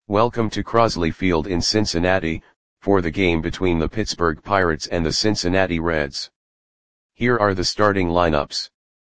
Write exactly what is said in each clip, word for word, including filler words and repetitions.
Welcome to Crosley Field in Cincinnati, for the game between the Pittsburgh Pirates and the Cincinnati Reds. Here are the starting lineups.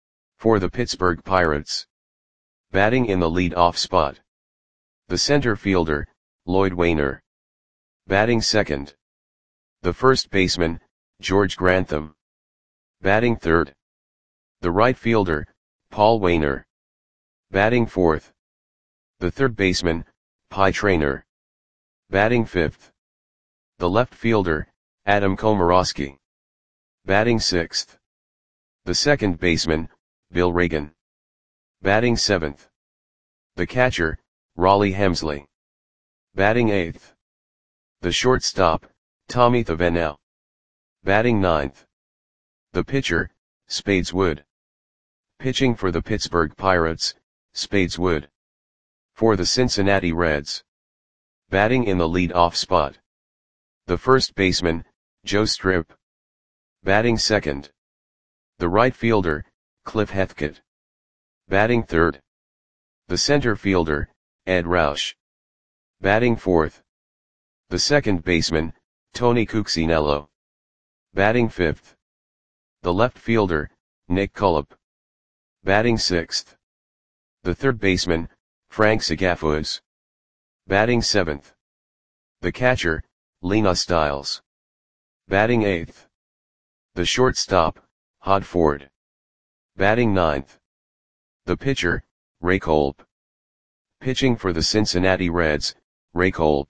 For the Pittsburgh Pirates. Batting in the lead-off spot. The center fielder, Lloyd Waner. Batting second. The first baseman, George Grantham. Batting third. The right fielder, Paul Waner. Batting fourth. The third baseman, Pie Traynor. Batting fifth. The left fielder, Adam Komorowski. Batting sixth. The second baseman, Bill Reagan. Batting seventh. The catcher, Rollie Hemsley. Batting eighth. The shortstop, Tommy Thavenau. Batting ninth. The pitcher, Spades Wood. Pitching for the Pittsburgh Pirates, Spades Wood. For the Cincinnati Reds. Batting in the lead-off spot. The first baseman, Joe Strip. Batting second. The right fielder, Cliff Hethkett. Batting third. The center fielder, Ed Roush. Batting fourth. The second baseman, Tony Cuccinello. Batting fifth. The left fielder, Nick Cullip. Batting sixth. The third baseman, Frank Segafus. Batting seventh. The catcher, Lena Stiles. Batting eighth. The shortstop, Hod Ford. Batting ninth. The pitcher, Ray Kolb. Pitching for the Cincinnati Reds, Ray Kolb.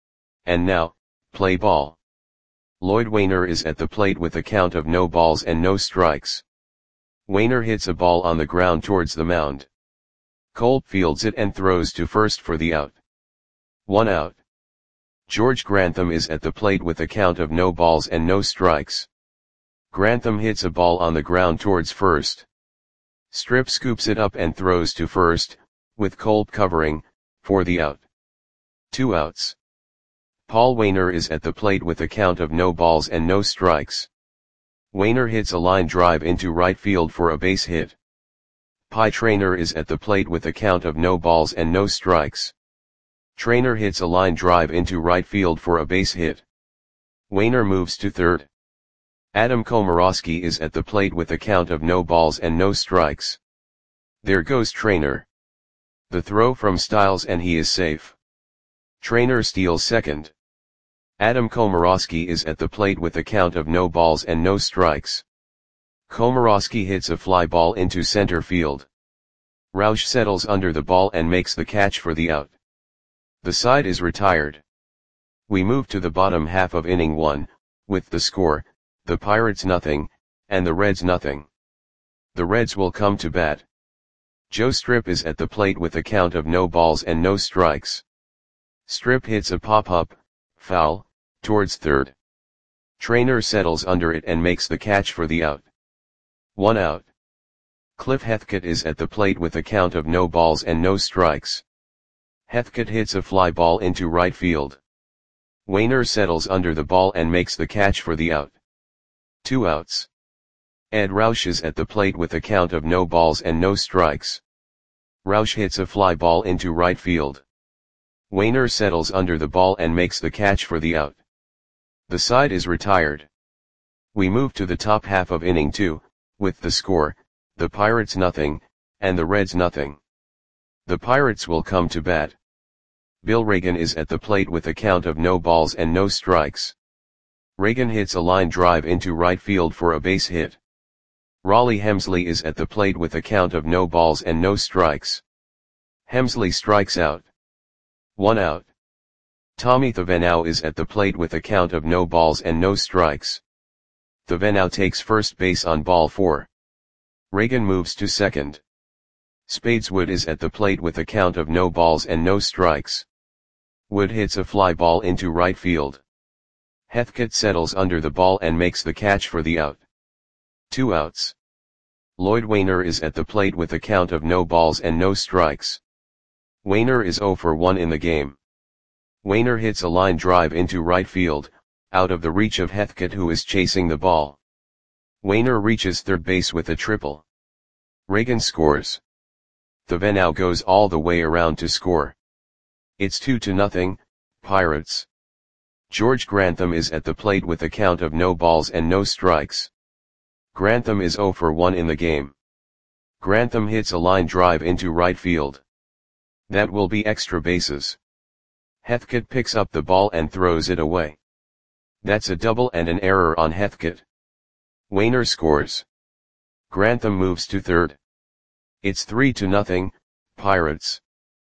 And now, play ball. Lloyd Waner is at the plate with a count of no balls and no strikes. Waner hits a ball on the ground towards the mound. Kolb fields it and throws to first for the out. One out. George Grantham is at the plate with a count of no balls and no strikes. Grantham hits a ball on the ground towards first. Strip scoops it up and throws to first, with Kolb covering, for the out. Two outs. Paul Waner is at the plate with a count of no balls and no strikes. Waner hits a line drive into right field for a base hit. Pie Traynor is at the plate with a count of no balls and no strikes. Traynor hits a line drive into right field for a base hit. Waner moves to third. Adam Komorowski is at the plate with a count of no balls and no strikes. There goes Traynor. The throw from Stiles and he is safe. Traynor steals second. Adam Komorowski is at the plate with a count of no balls and no strikes. Komorowski hits a fly ball into center field. Roush settles under the ball and makes the catch for the out. The side is retired. We move to the bottom half of inning one, with the score, the Pirates nothing, and the Reds nothing. The Reds will come to bat. Joe Strip is at the plate with a count of no balls and no strikes. Strip hits a pop-up, foul, towards third. Traynor settles under it and makes the catch for the out. One out. Cliff Hethkett is at the plate with a count of no balls and no strikes. Hethkett hits a fly ball into right field. Waner settles under the ball and makes the catch for the out. Two outs. Ed Roush is at the plate with a count of no balls and no strikes. Roush hits a fly ball into right field. Waner settles under the ball and makes the catch for the out. The side is retired. We move to the top half of inning two, with the score, the Pirates nothing, and the Reds nothing. The Pirates will come to bat. Bill Reagan is at the plate with a count of no balls and no strikes. Reagan hits a line drive into right field for a base hit. Rollie Hemsley is at the plate with a count of no balls and no strikes. Hemsley strikes out. One out. Tommy Thavenau is at the plate with a count of no balls and no strikes. Thavenau takes first base on ball four. Reagan moves to second. Spades Wood is at the plate with a count of no balls and no strikes. Wood hits a fly ball into right field. Hethkett settles under the ball and makes the catch for the out. Two outs. Lloyd Waner is at the plate with a count of no balls and no strikes. Waner is zero for one in the game. Waner hits a line drive into right field, out of the reach of Hethkett who is chasing the ball. Waner reaches third base with a triple. Reagan scores. Thavenau goes all the way around to score. It's two to nothing, Pirates. George Grantham is at the plate with a count of no balls and no strikes. Grantham is zero for one in the game. Grantham hits a line drive into right field. That will be extra bases. Heathcote picks up the ball and throws it away. That's a double and an error on Heathcote. Wainer scores. Grantham moves to third. It's three to nothing, Pirates.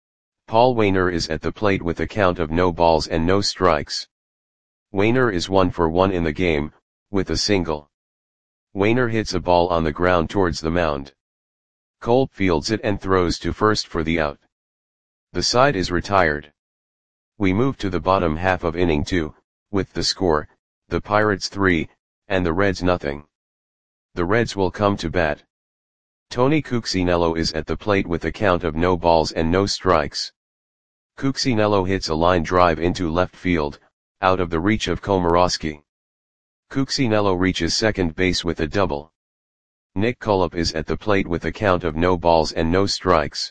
Paul Wainer is at the plate with a count of no balls and no strikes. Wainer is one for one in the game, with a single. Wainer hits a ball on the ground towards the mound. Kolb fields it and throws to first for the out. The side is retired. We move to the bottom half of inning two, with the score, the Pirates three, and the Reds nothing. The Reds will come to bat. Tony Cuccinello is at the plate with a count of no balls and no strikes. Cuccinello hits a line drive into left field, out of the reach of Komorowski. Cuccinello reaches second base with a double. Nick Kulip is at the plate with a count of no balls and no strikes.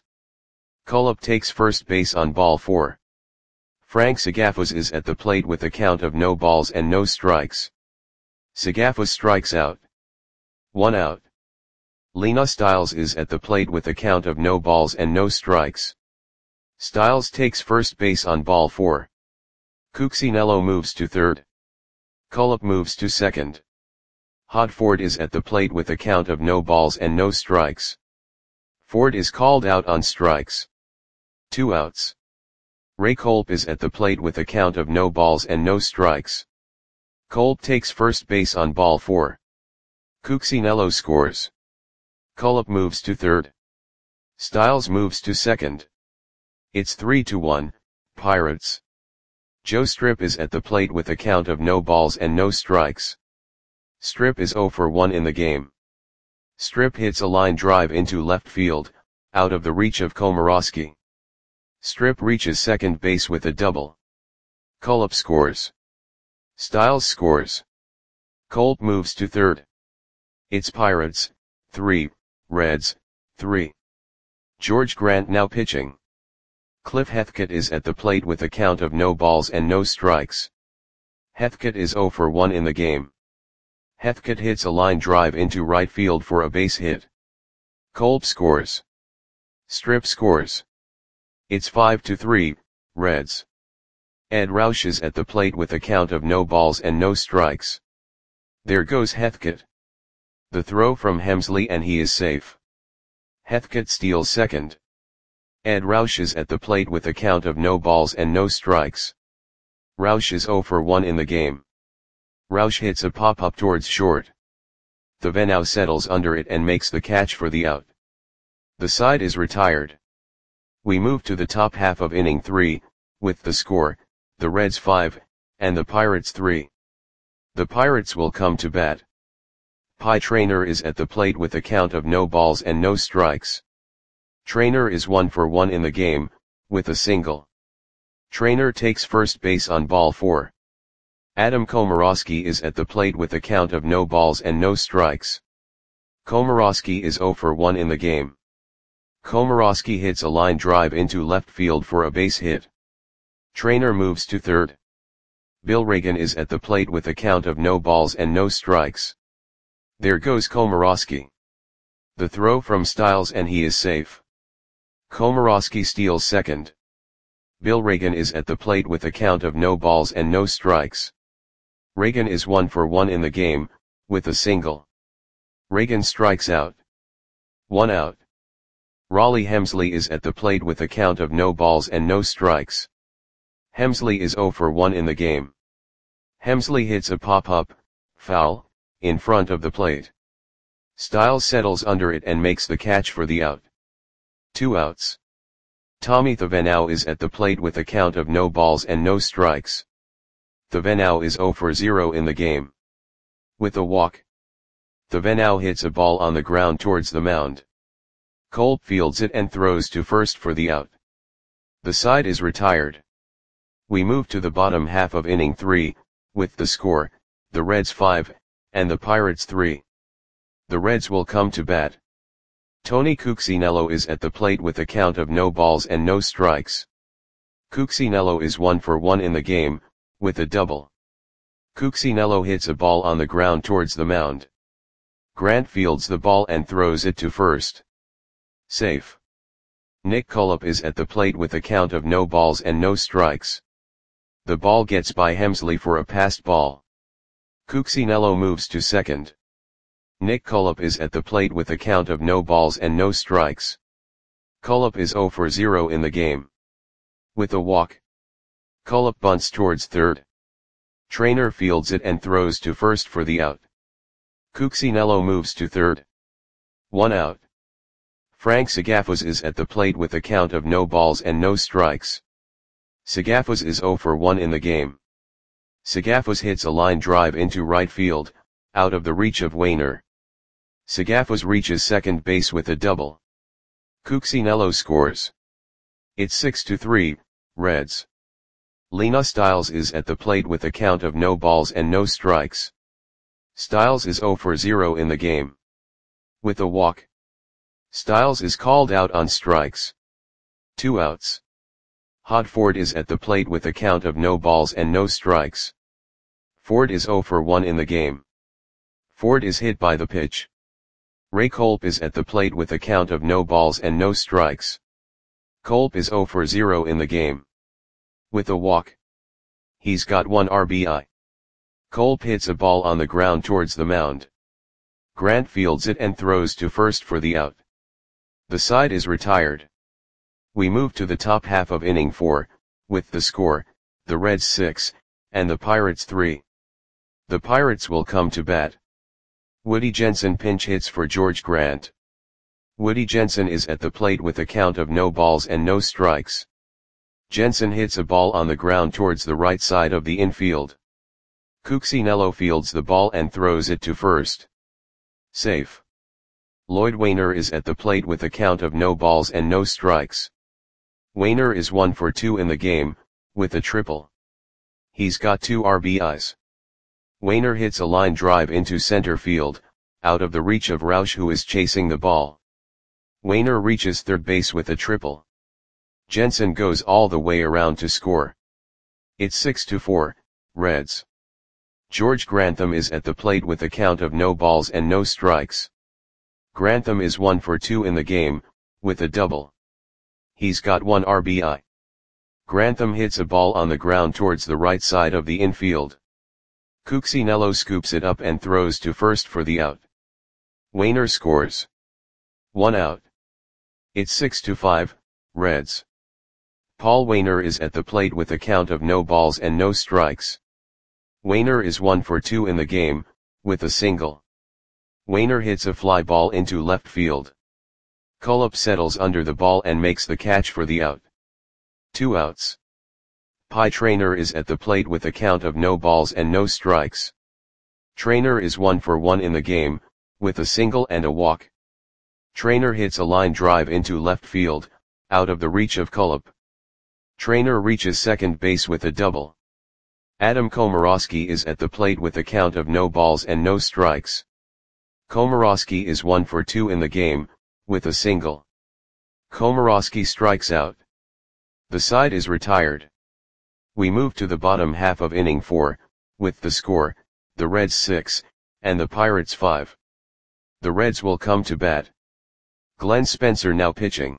Kulip takes first base on ball four. Frank Sagafus is at the plate with a count of no balls and no strikes. Sagafus strikes out. One out. Lena Stiles is at the plate with a count of no balls and no strikes. Stiles takes first base on ball four. Cuccinello moves to third. Kulip moves to second. Hodford is at the plate with a count of no balls and no strikes. Ford is called out on strikes. Two outs. Ray Kolb is at the plate with a count of no balls and no strikes. Kolb takes first base on ball four. Cuccinello scores. Kulip moves to third. Stiles moves to second. It's three to one, Pirates. Joe Strip is at the plate with a count of no balls and no strikes. Strip is zero for one in the game. Strip hits a line drive into left field, out of the reach of Komorowski. Strip reaches second base with a double. Kulip scores. Stiles scores. Kolb moves to third. It's Pirates, three, Reds, three. George Grant now pitching. Cliff Heathcote is at the plate with a count of no balls and no strikes. Heathcote is zero for one in the game. Heathcote hits a line drive into right field for a base hit. Kolb scores. Strip scores. It's five to three, Reds. Ed Roush is at the plate with a count of no balls and no strikes. There goes Heathcote. The throw from Hemsley and he is safe. Heathcote steals second. Ed Roush is at the plate with a count of no balls and no strikes. Roush is zero for one in the game. Roush hits a pop-up towards short. Thavenau settles under it and makes the catch for the out. The side is retired. We move to the top half of inning three, with the score, the Reds five, and the Pirates three. The Pirates will come to bat. Pie Traynor is at the plate with a count of no balls and no strikes. Traynor is one for one in the game, with a single. Traynor takes first base on ball four. Adam Komorowski is at the plate with a count of no balls and no strikes. Komorowski is zero for one in the game. Komorowski hits a line drive into left field for a base hit. Traynor moves to third. Bill Reagan is at the plate with a count of no balls and no strikes. There goes Komorowski. The throw from Stiles and he is safe. Komorowski steals second. Bill Reagan is at the plate with a count of no balls and no strikes. Reagan is one for one in the game, with a single. Reagan strikes out. One out. Raleigh Hemsley is at the plate with a count of no balls and no strikes. Hemsley is zero for one in the game. Hemsley hits a pop-up, foul, in front of the plate. Stiles settles under it and makes the catch for the out. Two outs. Tommy Thavenau is at the plate with a count of no balls and no strikes. Thavenau is zero for zero in the game. With a walk. Thavenau hits a ball on the ground towards the mound. Kolb fields it and throws to first for the out. The side is retired. We move to the bottom half of inning three, with the score, the Reds five, and the Pirates three. The Reds will come to bat. Tony Cuccinello is at the plate with a count of no balls and no strikes. Cuccinello is one for one in the game, with a double. Cuccinello hits a ball on the ground towards the mound. Grant fields the ball and throws it to first. Safe. Nick Cullip is at the plate with a count of no balls and no strikes. The ball gets by Hemsley for a passed ball. Cuccinello moves to second. Nick Cullip is at the plate with a count of no balls and no strikes. Cullip is zero for zero in the game. With a walk, Cullip bunts towards third. Trainer fields it and throws to first for the out. Cuccinello moves to third. One out. Frank Sagafus is at the plate with a count of no balls and no strikes. Sagafus is zero for one in the game. Sagafus hits a line drive into right field, out of the reach of Wainer. Sagafus reaches second base with a double. Cuccinello scores. It's six to three, Reds. Lena Stiles is at the plate with a count of no balls and no strikes. Stiles is zero for zero in the game. With a walk, Stiles is called out on strikes. Two outs. Hod Ford is at the plate with a count of no balls and no strikes. Ford is zero for one in the game. Ford is hit by the pitch. Ray Kolb is at the plate with a count of no balls and no strikes. Kolb is zero for zero in the game. With a walk, he's got one R B I. Kolb hits a ball on the ground towards the mound. Grant fields it and throws to first for the out. The side is retired. We move to the top half of inning four, with the score, the Reds six, and the Pirates three. The Pirates will come to bat. Woody Jensen pinch hits for George Grant. Woody Jensen is at the plate with a count of no balls and no strikes. Jensen hits a ball on the ground towards the right side of the infield. Cuccinello fields the ball and throws it to first. Safe. Lloyd Wainer is at the plate with a count of no balls and no strikes. Wainer is one for two in the game, with a triple. He's got two R B Is. Wainer hits a line drive into center field, out of the reach of Roush, who is chasing the ball. Wainer reaches third base with a triple. Jensen goes all the way around to score. It's six to four, Reds. George Grantham is at the plate with a count of no balls and no strikes. Grantham is one for two in the game, with a double. He's got one R B I. Grantham hits a ball on the ground towards the right side of the infield. Cuccinello scoops it up and throws to first for the out. Wainer scores. One out. It's six to five, Reds. Paul Wainer is at the plate with a count of no balls and no strikes. Wainer is one for two in the game, with a single. Wainer hits a fly ball into left field. Cullip settles under the ball and makes the catch for the out. Two outs. Pie Trainer is at the plate with a count of no balls and no strikes. Trainer is one for one in the game, with a single and a walk. Trainer hits a line drive into left field, out of the reach of Cullip. Trainer reaches second base with a double. Adam Komorowski is at the plate with a count of no balls and no strikes. Komorowski is one for two in the game, with a single. Komorowski strikes out. The side is retired. We move to the bottom half of inning four, with the score, the Reds six, and the Pirates five. The Reds will come to bat. Glenn Spencer now pitching.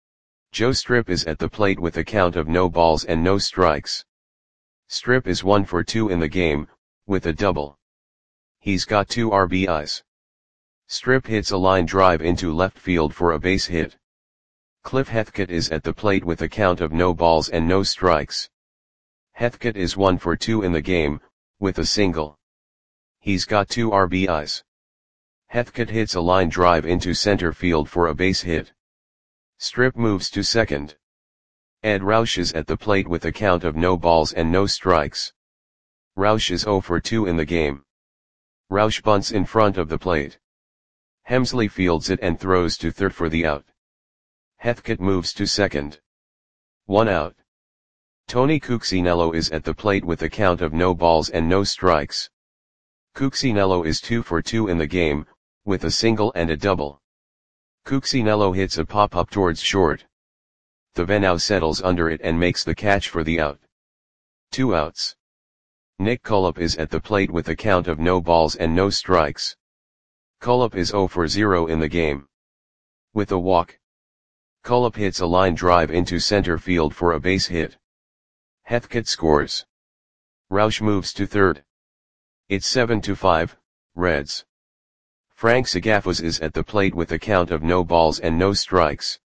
Joe Strip is at the plate with a count of no balls and no strikes. Strip is one for two in the game, with a double. He's got two R B Is. Strip hits a line drive into left field for a base hit. Cliff Heathcote is at the plate with a count of no balls and no strikes. Heathcote is one for two in the game, with a single. He's got two R B Is. Heathcote hits a line drive into center field for a base hit. Strip moves to second. Ed Roush is at the plate with a count of no balls and no strikes. Roush is zero for two in the game. Roush bunts in front of the plate. Hemsley fields it and throws to third for the out. Heathcote moves to second. One out. Tony Cuccinello is at the plate with a count of no balls and no strikes. Cuccinello is two for two in the game, with a single and a double. Cuccinello hits a pop-up towards short. Thavenau settles under it and makes the catch for the out. Two outs. Nick Kulip is at the plate with a count of no balls and no strikes. Kulip is zero for zero in the game. With a walk, Kulip hits a line drive into center field for a base hit. Heathcote scores. Rausch moves to third. It's seven to five, Reds. Frank Sagafus is at the plate with a count of no balls and no strikes.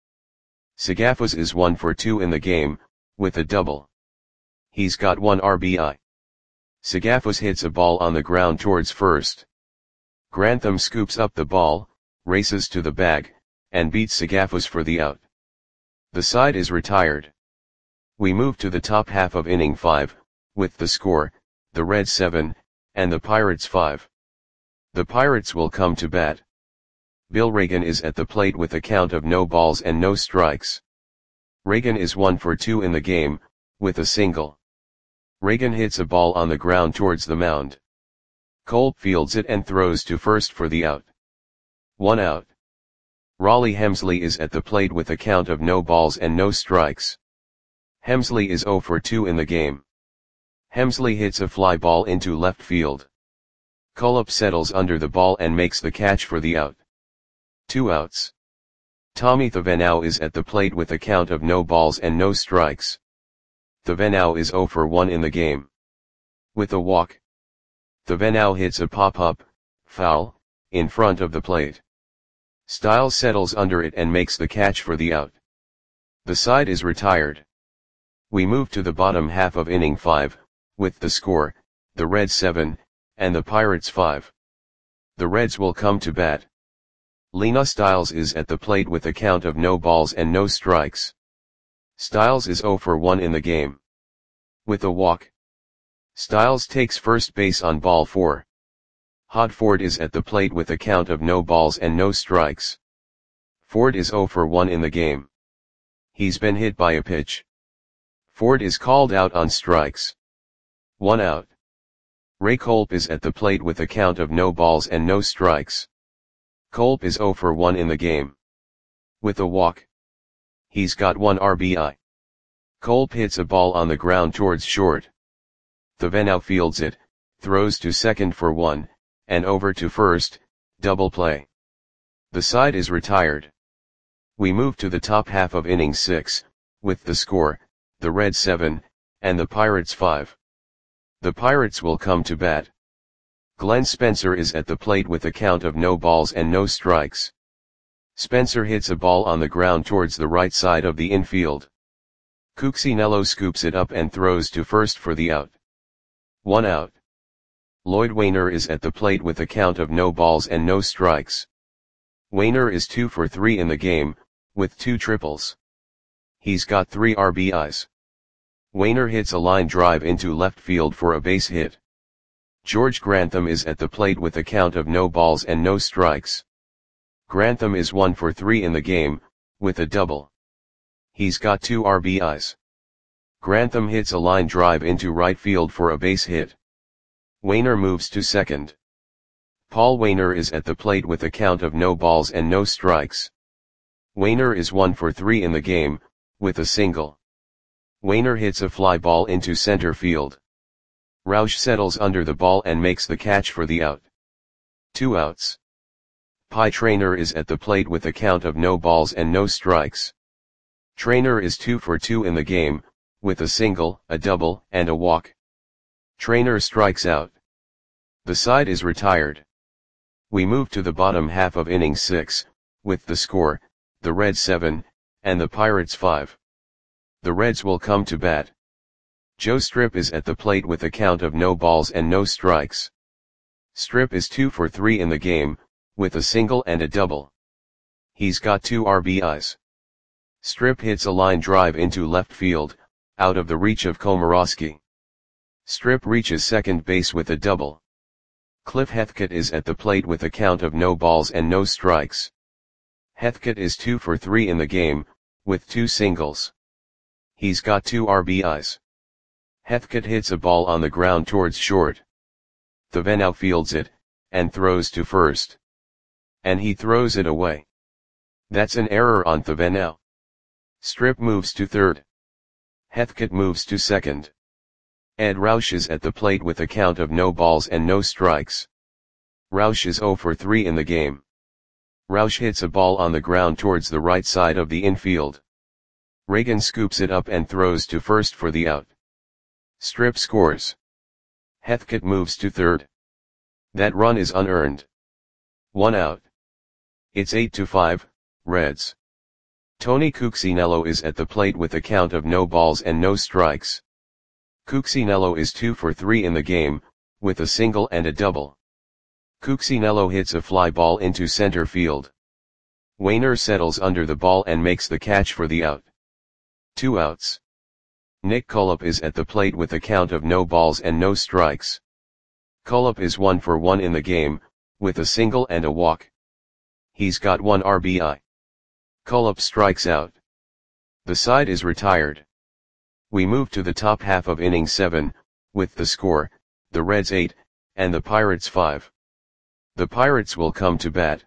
Sagafus is one for two in the game, with a double. He's got one R B I. Sagafus hits a ball on the ground towards first. Grantham scoops up the ball, races to the bag, and beats Sagafus for the out. The side is retired. We move to the top half of inning five, with the score, the Reds seven, and the Pirates five. The Pirates will come to bat. Bill Reagan is at the plate with a count of no balls and no strikes. Reagan is one for two in the game, with a single. Reagan hits a ball on the ground towards the mound. Kolb fields it and throws to first for the out. One out. Raleigh Hemsley is at the plate with a count of no balls and no strikes. Hemsley is zero for two in the game. Hemsley hits a fly ball into left field. Kulip settles under the ball and makes the catch for the out. Two outs. Tommy Thavenau is at the plate with a count of no balls and no strikes. Thavenau is zero for one in the game. With a walk, Thavenau hits a pop-up, foul, in front of the plate. Stiles settles under it and makes the catch for the out. The side is retired. We move to the bottom half of inning five, with the score, the Reds seven, and the Pirates five. The Reds will come to bat. Lena Stiles is at the plate with a count of no balls and no strikes. Stiles is zero for one in the game. With a walk, Stiles takes first base on ball four. Hod Ford is at the plate with a count of no balls and no strikes. Ford is zero for one in the game. He's been hit by a pitch. Ford is called out on strikes. One out. Ray Kolb is at the plate with a count of no balls and no strikes. Kolb is zero for one in the game. With a walk, he's got one R B I. Kolb hits a ball on the ground towards short. Thavenau fields it, throws to second for one, and over to first, double play. The side is retired. We move to the top half of inning six, with the score, the Reds seven, and the Pirates five. The Pirates will come to bat. Glenn Spencer is at the plate with a count of no balls and no strikes. Spencer hits a ball on the ground towards the right side of the infield. Cuccinello scoops it up and throws to first for the out. One out. Lloyd Wainer is at the plate with a count of no balls and no strikes. Wainer is two for three in the game, with two triples. He's got three R B Is. Wainer hits a line drive into left field for a base hit. George Grantham is at the plate with a count of no balls and no strikes. Grantham is one for three in the game, with a double. He's got two R B Is. Grantham hits a line drive into right field for a base hit. Wainer moves to second. Paul Wainer is at the plate with a count of no balls and no strikes. Wainer is one for three in the game, with a single. Wainer hits a fly ball into center field. Rausch settles under the ball and makes the catch for the out. Two outs. Pie Traynor is at the plate with a count of no balls and no strikes. Traynor is two for two in the game, with a single, a double, and a walk. Traynor strikes out. The side is retired. We move to the bottom half of inning six, with the score, the Reds seven, and the Pirates five. The Reds will come to bat. Joe Strip is at the plate with a count of no balls and no strikes. Strip is two for three in the game, with a single and a double. He's got two R B Is. Strip hits a line drive into left field, out of the reach of Komorowski. Strip reaches second base with a double. Cliff Heathcote is at the plate with a count of no balls and no strikes. Heathcote is two for three in the game, with two singles. He's got two R B Is. Heathcote hits a ball on the ground towards short. Thavenau fields it, and throws to first. And he throws it away. That's an error on Thavenau. Strip moves to third. Heathcote moves to second. Ed Roush is at the plate with a count of no balls and no strikes. Roush is zero for three in the game. Roush hits a ball on the ground towards the right side of the infield. Reagan scoops it up and throws to first for the out. Strip scores. Heathcote moves to third. That run is unearned. One out. It's eight to five, Reds. Tony Cuccinello is at the plate with a count of no balls and no strikes. Cuccinello is two for three in the game, with a single and a double. Cuccinello hits a fly ball into center field. Wainer settles under the ball and makes the catch for the out. Two outs. Nick Cullip is at the plate with a count of no balls and no strikes. Cullip is one for one in the game, with a single and a walk. He's got one R B I. Cullip strikes out. The side is retired. We move to the top half of inning seven, with the score, the Reds eight, and the Pirates five. The Pirates will come to bat.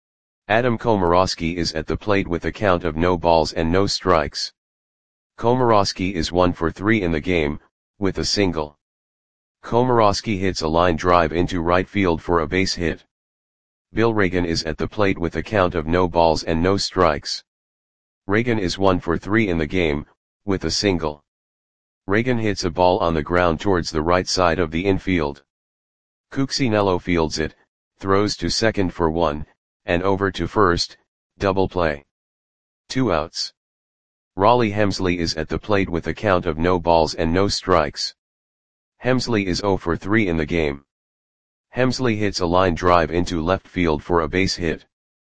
Adam Komorowski is at the plate with a count of no balls and no strikes. Komorowski is one for three in the game, with a single. Komorowski hits a line drive into right field for a base hit. Bill Reagan is at the plate with a count of no balls and no strikes. Reagan is one for three in the game, with a single. Reagan hits a ball on the ground towards the right side of the infield. Cuccinello fields it, throws to second for one, and over to first, double play. Two outs. Raleigh Hemsley is at the plate with a count of no balls and no strikes. Hemsley is zero for three in the game. Hemsley hits a line drive into left field for a base hit.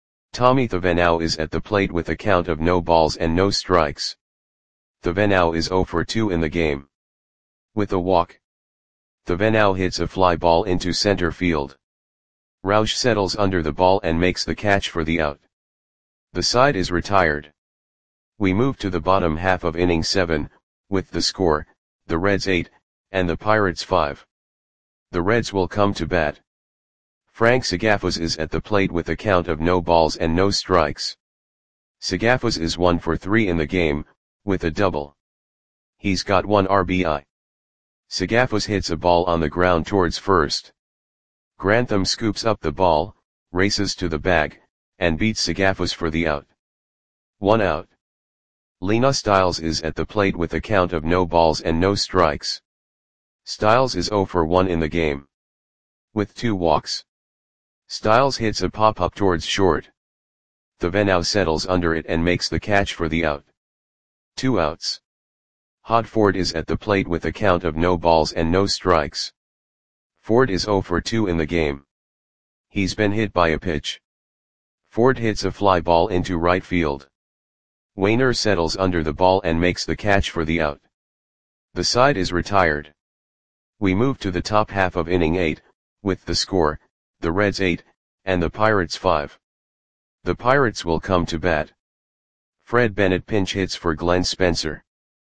Tommy Thavenau is at the plate with a count of no balls and no strikes. Thavenau is zero for two in the game. With a walk. Thavenau hits a fly ball into center field. Roush settles under the ball and makes the catch for the out. The side is retired. We move to the bottom half of inning seven, with the score, the Reds eight, and the Pirates five. The Reds will come to bat. Frank Sagafos is at the plate with a count of no balls and no strikes. Sagafos is one for three in the game, with a double. He's got one R B I. Sagafos hits a ball on the ground towards first. Grantham scoops up the ball, races to the bag, and beats Sagafos for the out. One out. Lena Stiles is at the plate with a count of no balls and no strikes. Stiles is zero for one in the game. With two walks. Stiles hits a pop-up towards short. Thavenau settles under it and makes the catch for the out. Two outs. Hod Ford is at the plate with a count of no balls and no strikes. Ford is zero for two in the game. He's been hit by a pitch. Ford hits a fly ball into right field. Wainer settles under the ball and makes the catch for the out. The side is retired. We move to the top half of inning eight, with the score, the Reds eight, and the Pirates five. The Pirates will come to bat. Fred Bennett pinch hits for Glenn Spencer.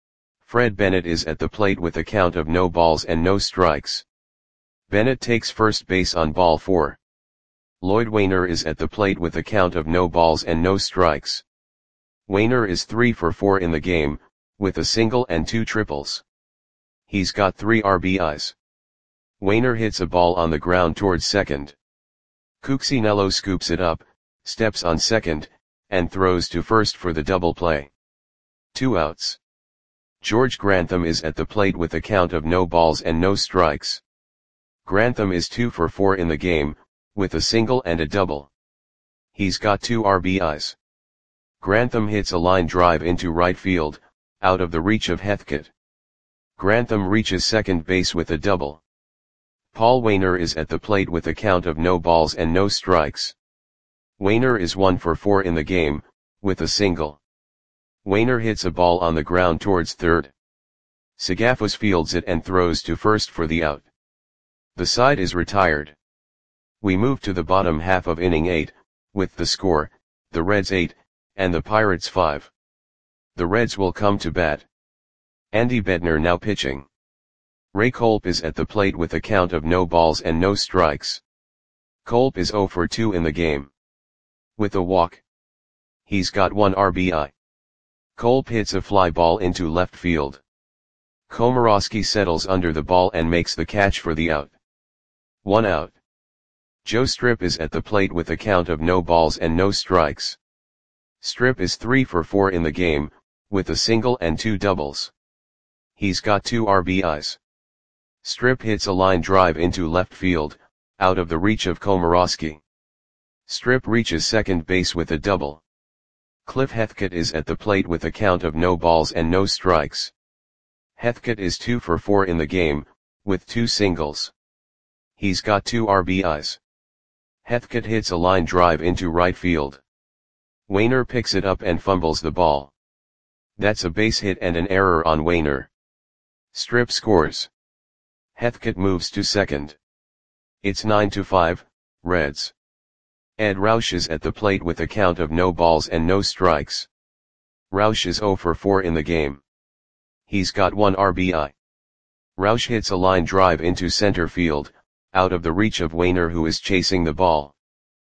Fred Bennett is at the plate with a count of no balls and no strikes. Bennett takes first base on ball four. Lloyd Wainer is at the plate with a count of no balls and no strikes. Wainer is three for four in the game, with a single and two triples. He's got three R B Is. Wainer hits a ball on the ground towards second. Cuccinello scoops it up, steps on second, and throws to first for the double play. Two outs. George Grantham is at the plate with a count of no balls and no strikes. Grantham is two for four in the game, with a single and a double. He's got two R B Is. Grantham hits a line drive into right field, out of the reach of Heathcote. Grantham reaches second base with a double. Paul Wainer is at the plate with a count of no balls and no strikes. Wainer is one for four in the game, with a single. Wainer hits a ball on the ground towards third. Sagafos fields it and throws to first for the out. The side is retired. We move to the bottom half of inning eight, with the score, the Reds eight, and the Pirates five. The Reds will come to bat. Andy Bednar now pitching. Ray Kolb is at the plate with a count of no balls and no strikes. Kolb is zero for two in the game. With a walk. He's got one R B I. Kolb hits a fly ball into left field. Komorowski settles under the ball and makes the catch for the out. One out. Joe Strip is at the plate with a count of no balls and no strikes. Strip is three for four in the game, with a single and two doubles. He's got two R B Is. Strip hits a line drive into left field, out of the reach of Komorowski. Strip reaches second base with a double. Cliff Heathcote is at the plate with a count of no balls and no strikes. Heathcote is two for four in the game, with two singles. He's got two R B Is. Heathcote hits a line drive into right field. Wainer picks it up and fumbles the ball. That's a base hit and an error on Wainer. Strip scores. Heathcote moves to second. It's nine to five, Reds. Ed Roush is at the plate with a count of no balls and no strikes. Roush is zero for four in the game. He's got one R B I. Roush hits a line drive into center field, out of the reach of Wainer who is chasing the ball.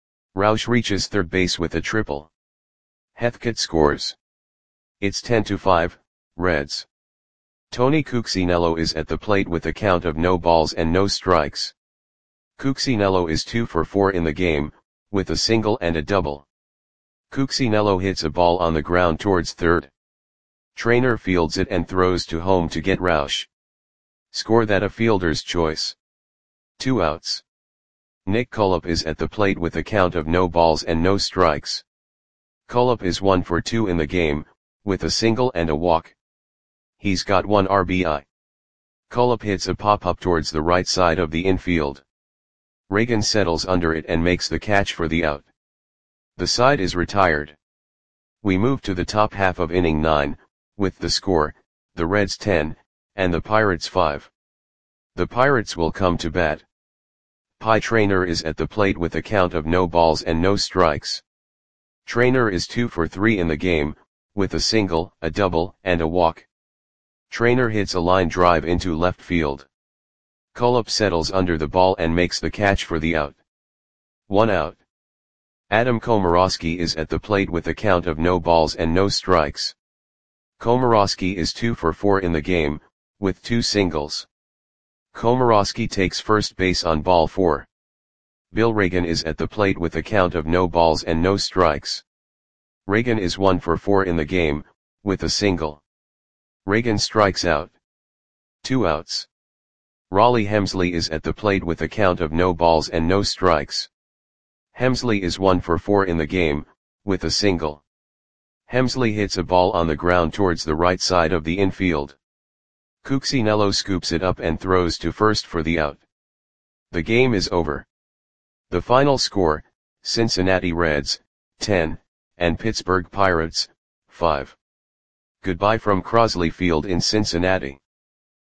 Roush reaches third base with a triple. Heathcote scores. It's ten to five, Reds. Tony Cuccinello is at the plate with a count of no balls and no strikes. Cuccinello is two for four in the game, with a single and a double. Cuccinello hits a ball on the ground towards third. Trainer fields it and throws to home to get Roush. Score that a fielder's choice. Two outs. Nick Cullip is at the plate with a count of no balls and no strikes. Cullip is one for two in the game, with a single and a walk. He's got one R B I. Cullip hits a pop-up towards the right side of the infield. Reagan settles under it and makes the catch for the out. The side is retired. We move to the top half of inning nine, with the score, the Reds ten, and the Pirates five. The Pirates will come to bat. Pie Traynor is at the plate with a count of no balls and no strikes. Traynor is two for three in the game, with a single, a double, and a walk. Traynor hits a line drive into left field. Cullip settles under the ball and makes the catch for the out. One out. Adam Komorowski is at the plate with a count of no balls and no strikes. Komorowski is two for four in the game, with two singles. Komorowski takes first base on ball four. Bill Reagan is at the plate with a count of no balls and no strikes. Reagan is one for four in the game, with a single. Reagan strikes out. Two outs. Raleigh Hemsley is at the plate with a count of no balls and no strikes. Hemsley is one for four in the game, with a single. Hemsley hits a ball on the ground towards the right side of the infield. Cuccinello scoops it up and throws to first for the out. The game is over. The final score, Cincinnati Reds, ten, and Pittsburgh Pirates, five. Goodbye from Crosley Field in Cincinnati.